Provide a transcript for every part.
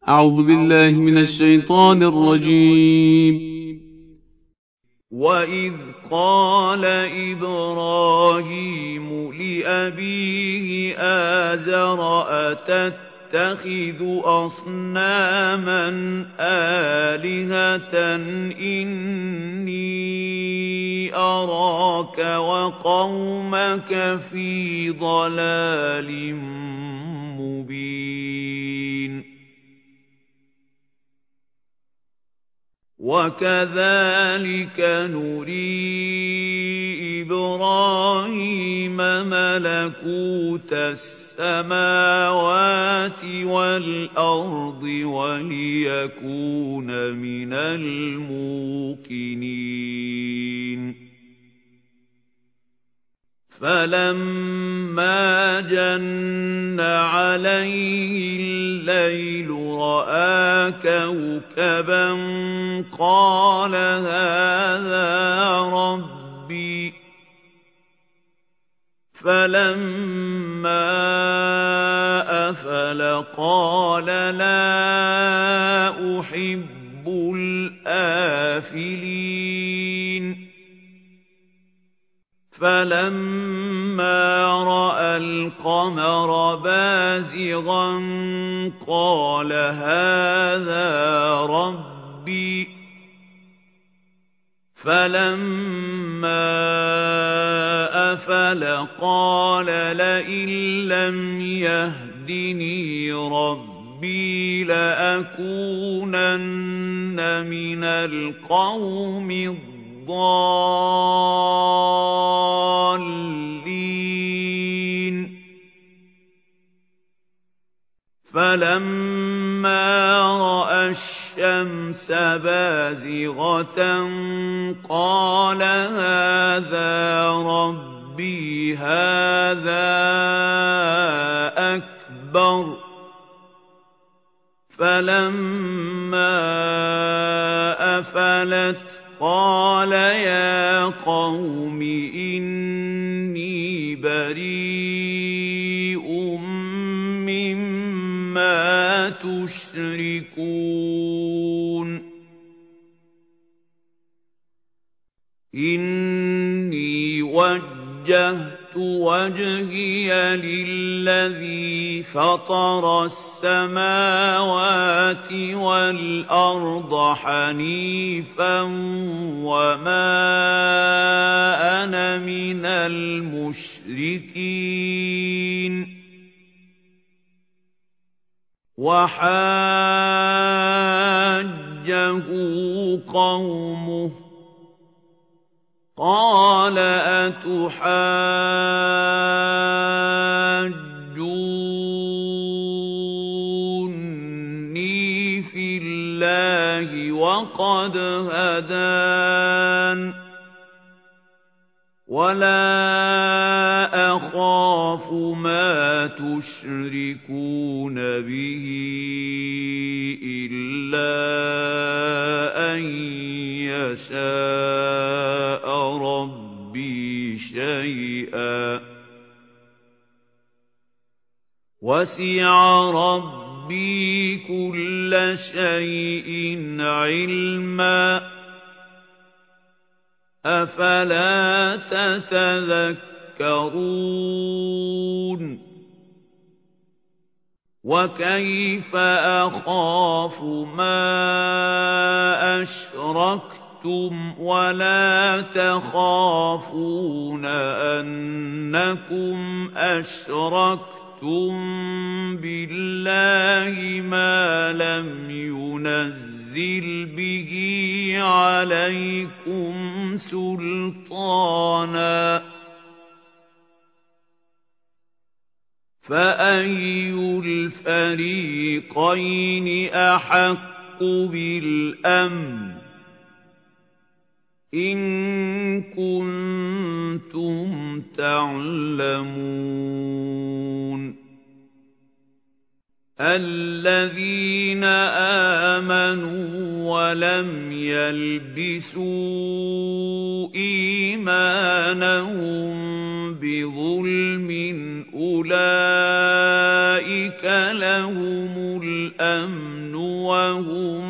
أعوذ بالله من الشيطان الرجيم. وَإِذْ قَالَ إِبْرَاهِيمُ لِأَبِيهِ آزَرَ أَتَتَّخِذُ أَصْنَامًا آلِهَةً إِنِّي أَرَاكَ وَقَوْمَكَ فِي ضَلَالٍ مُبِينٍ وَكَذَلِكَ نُرِي إِبْرَاهِيمَ مَلَكُوتَ السَّمَاوَاتِ وَالْأَرْضِ وَلِيَكُونَ مِنَ الْمُوقِنِينَ فَلَمَّا جَنَّ عَلَيْهِ اللَّيْلُ رَأَىٰ كَوْكَبًا قَالَ هَٰذَا رَبِّي فَلَمَّا أَفَلَ قَالَ لَا أُحِبُّ الْآفِلِينَ فَلَمَّا رَأَى الْقَمَرَ بَازِغًا قَالَ هَٰذَا رَبِّي فَلَمَّا أَفَلَ قَالَ لَئِن لَّمْ يَهْدِنِي رَبِّي لَأَكُونَنَّ مِنَ الْقَوْمِ الضَّالِّينَ فَلَمَّا رَأَى الشَّمْسَ بَازِغَةً قَالَ هَٰذَا رَبِّي هَٰذَا أَكْبَرُ فَلَمَّا أَفَلَتْ قَالَ يَا قَوْمِ إِنِّي بَرِيءٌ مِّمَّا تُشْرِكُونَ إِنِّي وَجَّهْتُ وَجْهِيَ لِلَّذِي فَطَرَ السَّمَاوَاتِ وَالْأَرْضَ حَنِيفًا وَمَا أَنَا مِنَ الْمُشْرِكِينَ وَحَاجَّهُ قَوْمُهُ قَالَ أَتُحَاجُّونِّي فِي اللَّهِ وَقَدْ هَدَانِ وَلَا أَخَافُ مَا تُشْرِكُونَ بِهِ إِلَّا أَن يَشَاءَ رَبِّي شَيْئًا وَسِعَ رَبِّي كُلَّ شَيْءٍ عِلْمًا أَفَلَا تَتَذَكَّرُونَ وَكَيْفَ أَخَافُ مَا أَشْرَكْتُمْ وَلَا تَخَافُونَ أَنَّكُمْ أَشْرَكْتُمْ بِاللَّهِ مَا لَمْ يُنَزِّلْ بِهِ عَلَيْكُمْ سُلْطَانًا فَأَيُّ الْفَرِيقَيْنِ أَحَقُّ بِالْأَمْنِ إِن كُنتُمْ تَعْلَمُونَ الَّذِينَ آمَنُوا وَلَمْ يَلْبِسُوا إِيمَانَهُم بِظُلْمٍ أُولَئِكَ لَهُمُ الْأَمْنُ وهم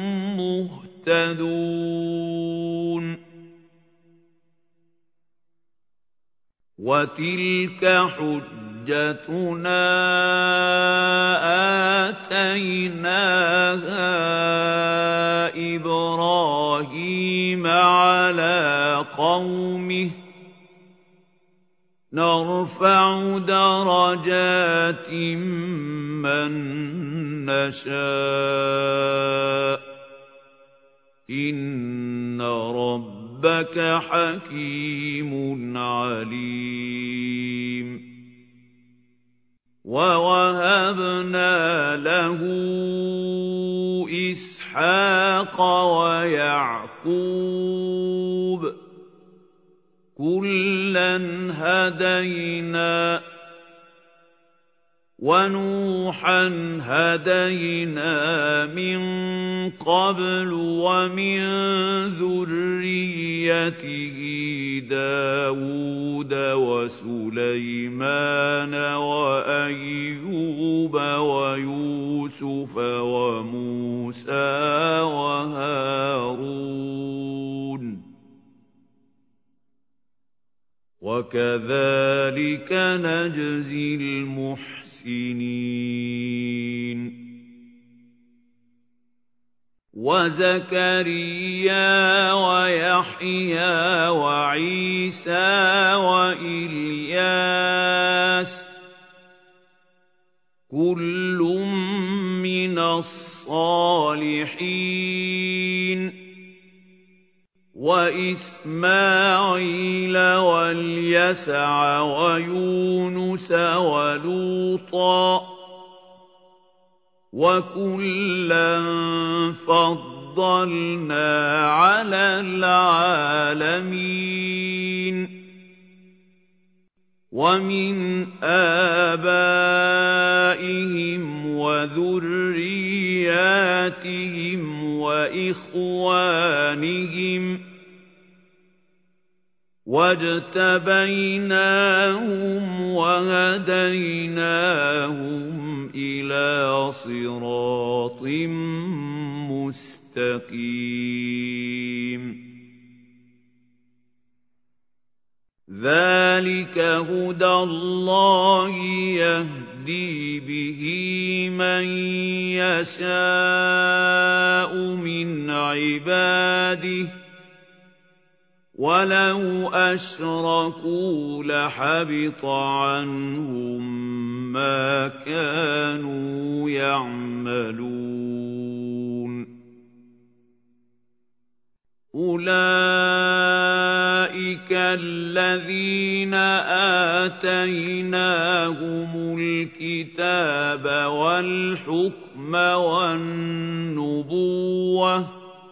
مهتدون وتلك حجتنا آتيناها إبراهيم على قومه نرفع درجات من نشاء إن ربك حكيم عليم ووهبنا له إسحاق ويعقوب كُلًّا هَدَيْنَا وَنُوحًا هَدَيْنَا مِن قَبْلُ وَمِن ذُرِّيَّتِهِ دَاوُودَ وَسُلَيْمَانَ وَأَيُّوبَ وَيُوسُفَ وَمُوسَى وَهَارُونَ وَكَذَلِكَ نَجْزِي الْمُحْسِنِينَ وَزَكَرِيَّا وَيَحْيَىٰ وَعِيسَىٰ وَإِلْيَاسَ كُلٌّ مِّنَ الصَّالِحِينَ وَإِسْمَاعِيلَ وَالْيَسَعَ وَيُونُسَ وَلُوطًا وَكُلًّا فَضَّلْنَا عَلَى الْعَالَمِينَ وَمِنْ آبَائِهِمْ وَذُرِّيَّاتِهِمْ وَإِخْوَانِهِمْ وَاجْتَبَيْنَاهُمْ وَهَدَيْنَاهُمْ إِلَىٰ صِرَاطٍ مُّسْتَقِيمٍ ذَلِكَ هُدَى اللَّهِ يَهْدِي بِهِ مَن يَشَاءُ مِنْ عِبَادِهِ وَلَوْ أَشْرَكُوا لَحَبِطَ عَنْهُم مَّا كَانُوا يَعْمَلُونَ أُولَئِكَ الَّذِينَ آتَيْنَاهُمُ الْكِتَابَ وَالْحُكْمَ وَالنُّبُوَّةَ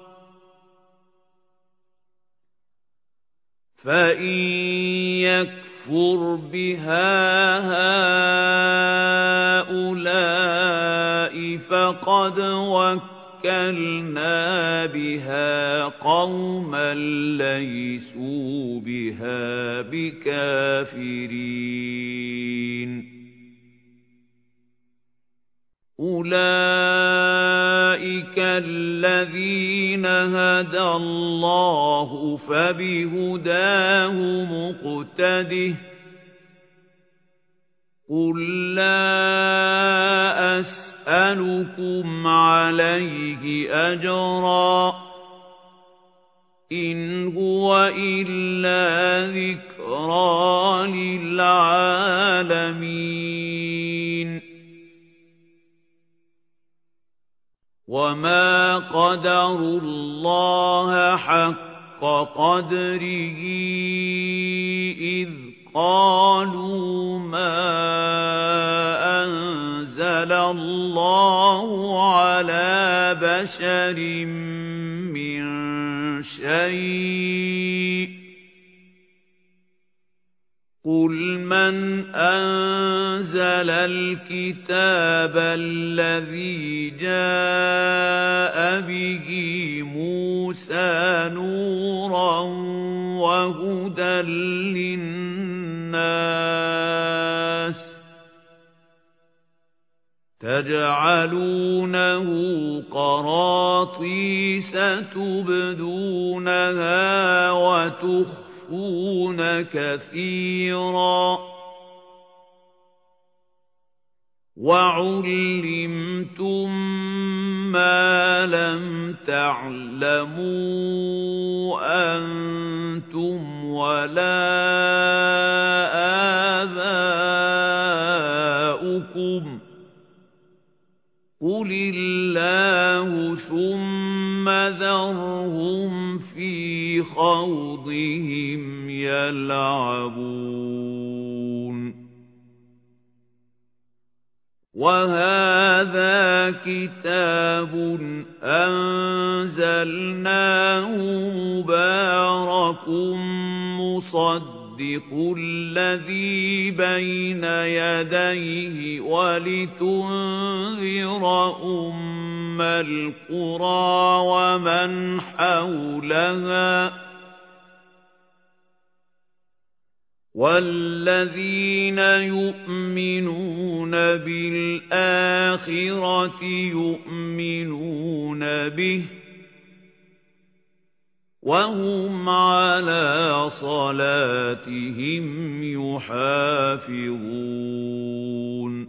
فَإِن يَكْفُرْ بِهَا هَؤُلَاءِ فَقَدْ وَكَّلْنَا بِهَا قَوْمًا لَّيْسُوا بِهَا بِكَافِرِينَ أُولَئِكَ الَّذِينَ هَدَى اللَّهُ فَبِهُدَاهُ مُقْتَدِهْ قُل لَّا أَسْأَلُكُمْ عَلَيْهِ أَجْرًا إِنْ هُوَ إِلَّا ذِكْرَىٰ لِلْعَالَمِينَ وَمَا قَدَرُوا اللَّهَ حَقَّ قَدْرِهِ إِذْ قَالُوا مَا أَنزَلَ اللَّهُ عَلَىٰ بَشَرٍ مِّن شَيْءٍ قُلْ مَنْ أَنزَلَ الْكِتَابَ الَّذِي جَاءَ بِهِ مُوسَىٰ نُورًا وَهُدًى لِّلنَّاسِ تجعلونه قراطيس تبدونها وتخفون كثيرا وعلمتم ما لم تعلموا أنتم ولا آباؤكم قل الله ثم ذرهم في خوضهم يلعبون وهذا كتاب أنزلناه مبارك مصدق الذي بين يديه ولتنذر أم القرى ومن حولها والذين يؤمنون بالآخرة يؤمنون به وهم على صلاتهم يحافظون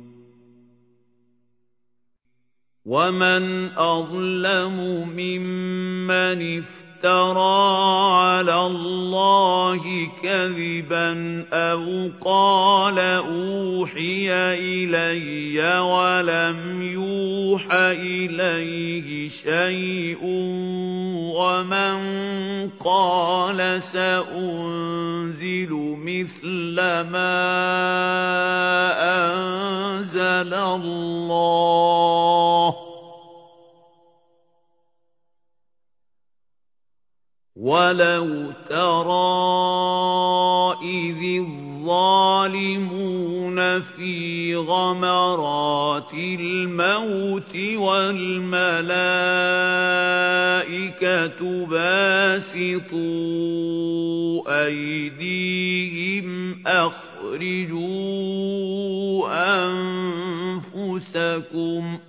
ومن أظلم ممن افترى على الله كذبا أو قال أوحي إلي ولم يوح إليه شيء ومن قال سأنزل مثل ما أنزل الله ولو ترى إذ الظالمون في غمرات الموت والملائكة باسطوا أيديهم أخرجوا أنفسكم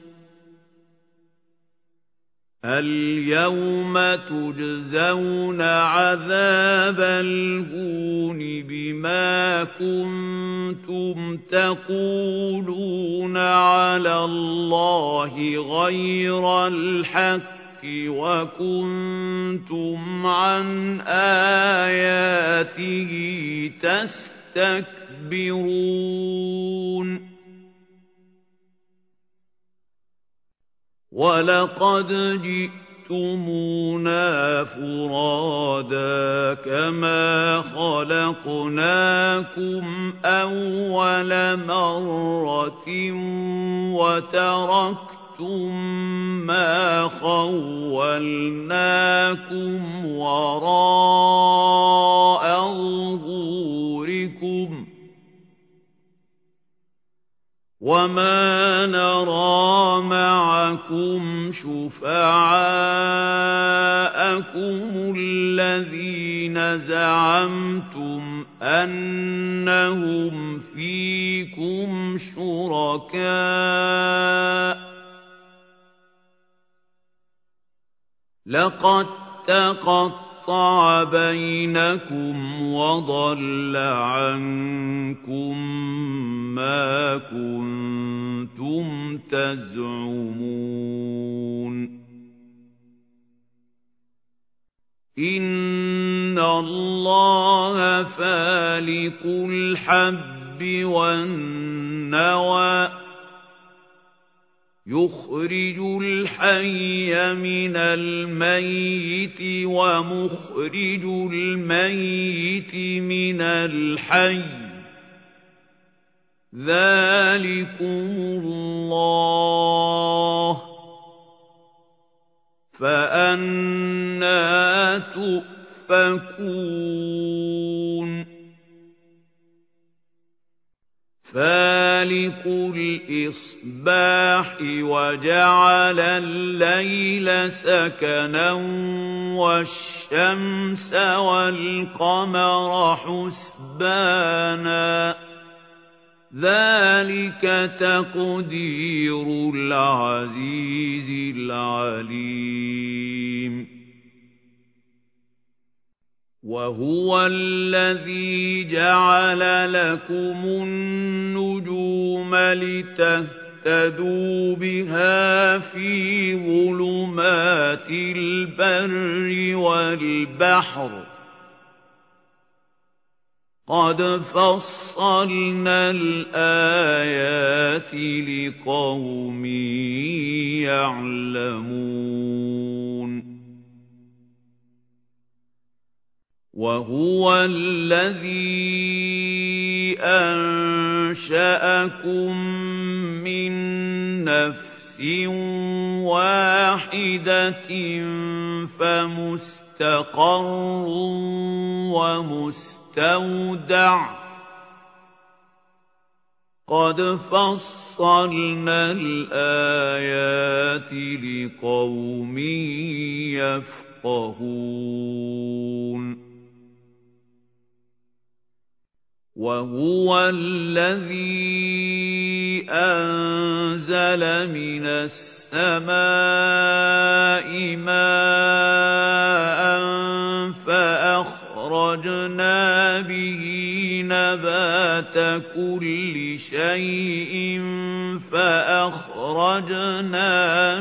اليوم تجزون عذاب الهون بما كنتم تقولون على الله غير الحق وكنتم عن آياته تستكبرون ولقد جئتمونا فرادا كما خلقناكم أول مرة وتركتم ما خولناكم وراء ظهوركم وما نرى معكم شفعاءكم الذين زعمتم أنهم فيكم شركاء لقد تقطع بينكم وضل عنكم ما كنتم تزعمون إن الله فالق الحب والنوى يخرج الحي من الميت ومخرج الميت من الحي ذلكم الله فأنى تؤفكون فالق الإصباح وجعل الليل سكنا والشمس والقمر حسبانا ذَلِكَ تَقْدِيرُ الْعَزِيزِ الْعَلِيمِ وَهُوَ الَّذِي جَعَلَ لَكُمُ النُّجُومَ لِتَهْتَدُوا بِهَا فِي ظُلُمَاتِ الْبَرِّ وَالْبَحْرِ قَدْ فَصَّلْنَا الْآيَاتِ لِقَوْمٍ يَعْلَمُونَ وَهُوَ الَّذِي أَنشَأَكُم مِّن نَّفْسٍ وَاحِدَةٍ فَمُسْتَقَرٌّ وَمُسْتَوْدَعٌ قَدْ فَصَّلْنَا الْآيَاتِ لِقَوْمٍ يَفْقَهُونَ وَهُوَ الَّذِي أَنزَلَ مِنَ السَّمَاءِ مَاءً فَأَخْرَجْنَا بِهِ نَبَاتَ كُلِّ شَيْءٍ فَأَخْرَجْنَا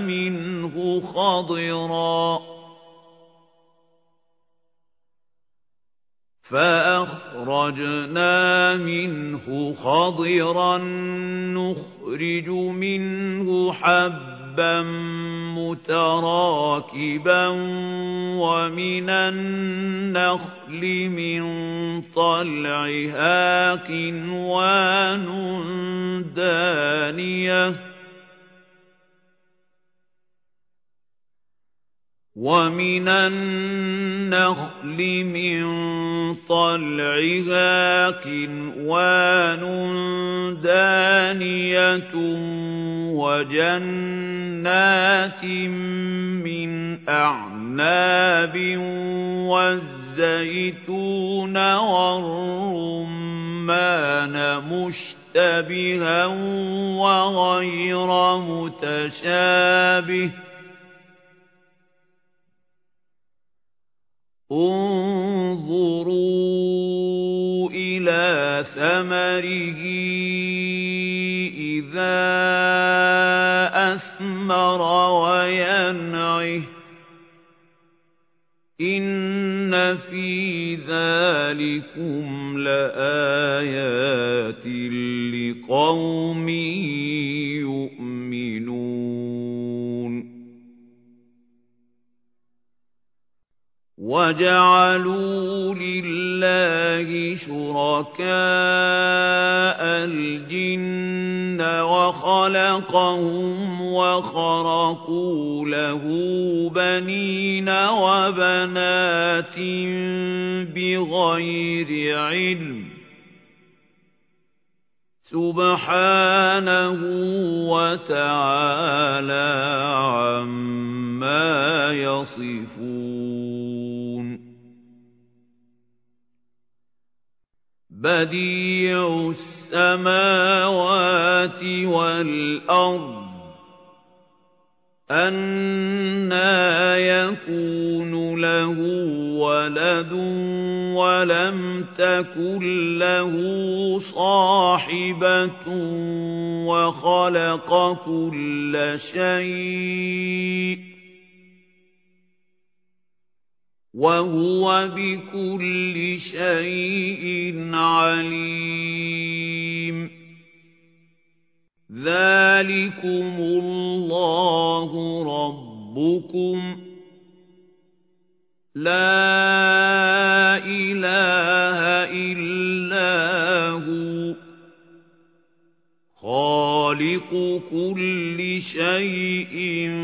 مِنْهُ خَضِرًا نُخْرِجُ مِنْهُ حَبًّا مُتَرَاكِبًا وَمِنَ النَّخْلِ مِنْ طَلْعِهَا قِنْوَانٌ دَانِيَةٌ وَجَنَّاتٍ مِّنْ أَعْنَابٍ وَالزَّيْتُونَ وَالرُّمَّانَ مُشْتَبِهًا وَغَيْرَ مُتَشَابِهٍ انظُرُوا إِلَى ثَمَرِهِ إِذَا أَثْمَرَ وَيَنْعِهِ إِنَّ فِي ذَلِكُمْ لَآيَاتٍ لِقَوْمٍ يُؤْمِنُونَ وَجَعَلُوا لِلَّهِ شُرَكَاءَ الْجِنَّ وَخَلَقَهُمْ وَخَرَقُوا لَهُ بَنِينَ وَبَنَاتٍ بِغَيْرِ عِلْمٍ سُبْحَانَهُ وَتَعَالَى عَمَّا يَصِفُونَ بَدِيعُ السَّمَاوَاتِ وَالْأَرْضِ أَنَّىٰ يَكُونُ لَهُ وَلَدٌ وَلَمْ تَكُن لَّهُ صَاحِبَةٌ وَخَلَقَ كُلَّ شَيْءٍ وَهُوَ بِكُلِّ شَيْءٍ عَلِيمٌ ذَلِكُمُ اللَّهُ رَبُّكُمْ لَا إِلَٰهَ إِلَّا هُوَ خَالِقُ كُلِّ شَيْءٍ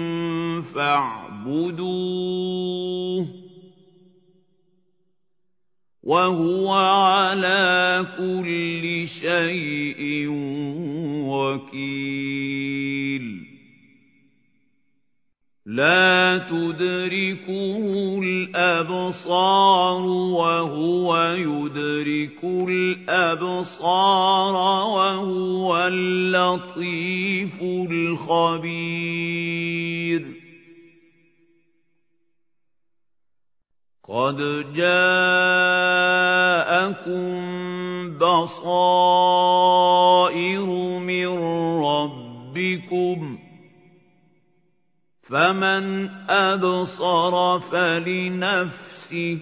فَاعْبُدُوهُ وَهُوَ عَلَى كُلِّ شَيْءٍ وَكِيلٌ لا تدركه الأبصار الْأَبْصَارُ وَهُوَ يُدْرِكُ الْأَبْصَارَ وَهُوَ اللَّطِيفُ الْخَبِيرُ قَدْ جَاءَكُم بَصَائِرُ مِن رَّبِّكُمْ فَمَنْ أَبْصَرَ فَلِنَفْسِهِ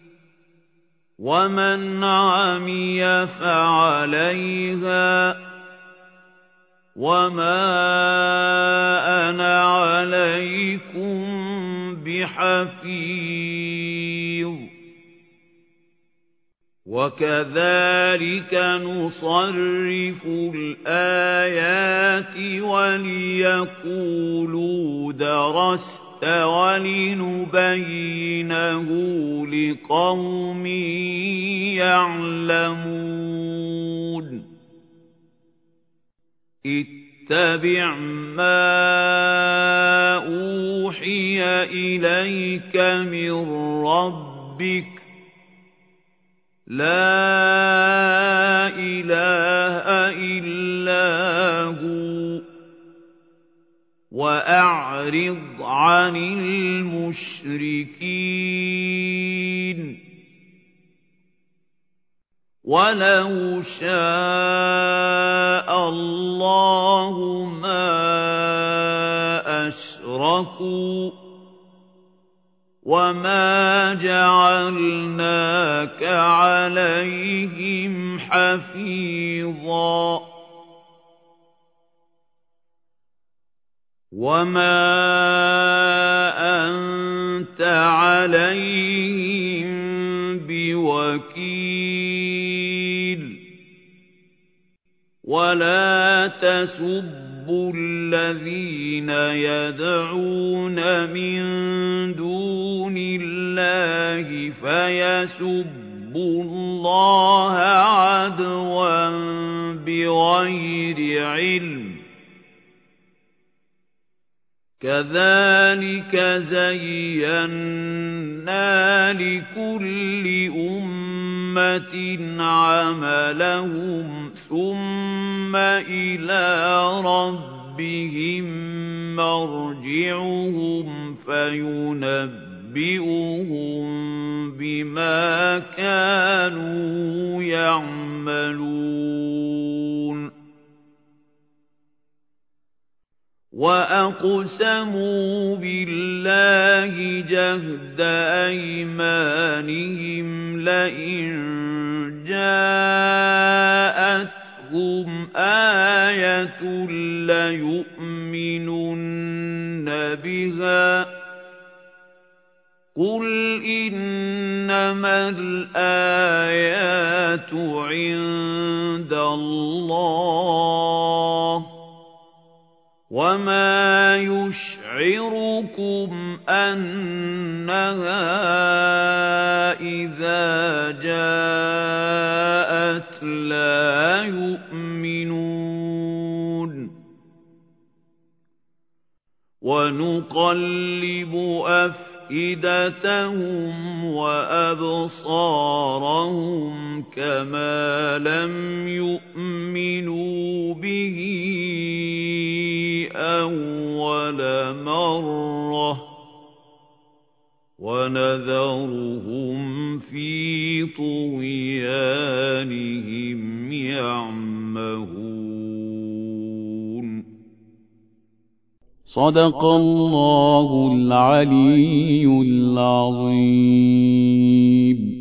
وَمَنْ عَمِيَ فَعَلَيْهَا وَمَا أَنَا عَلَيْكُمْ بِحَفِيظٍ وَكَذَلِكَ نُصَرِّفُ الْآيَاتِ وَلِيَقُولُوا دَرَسْتَ وَلِنُبَيِّنَهُ لِقَوْمٍ يَعْلَمُونَ اتَّبِعْ مَا أُوحِيَ إِلَيْكَ مِنْ رَبِّكَ لَا إِلَٰهَ إِلَّا هُوَ وَأَعْرِضْ عَنِ الْمُشْرِكِينَ وَلَوْ شَاءَ اللَّهُ مَا أَشْرَكُوا وَمَا جَعَلْنَاكَ عَلَيْهِمْ حَفِيظًا وَمَا أَنْتَ عَلَيْهِمْ بِوَكِيلٍ وَلَا تَسُبُّوا الَّذِينَ يَدْعُونَ مِن دُونِ اللَّهِ فَيَسُبُّوا اللَّهَ عَدْوًا بِغَيْرِ عِلْمٍ كَذَلِكَ زَيَّنَّا لِكُلِّ أُمَّةٍ عَمَلَهُمْ ثُمَّ إِلَى رَبِّهِمْ مَرْجِعُهُمْ فَيُنَبِّئُهُم بِمَا كَانُوا يَعْمَلُونَ وَأَقْسَمُوا بِاللَّهِ جَهْدَ أَيْمَانِهِمْ لَئِن جَاءَتْهُمْ آيَةٌ لَّيُؤْمِنُنَّ بِهَا قُلْ إِنَّمَا الْآيَاتُ عِندَ اللَّهِ وَمَا يُشْعِرُكُمْ أَنَّهَا إِذَا جَاءَتْ لَا يُؤْمِنُونَ وَنُقَلِّبُ أَفْئِدَتَهُمْ وَأَبْصَارَهُمْ كَمَا لَمْ يُؤْمِنُوا بِهِ أَوَّلَ مَرَّةٍ وَنَذَرُهُمْ فِي طُغْيَانِهِمْ يَعْمَهُونَ صدق الله العلي العظيم.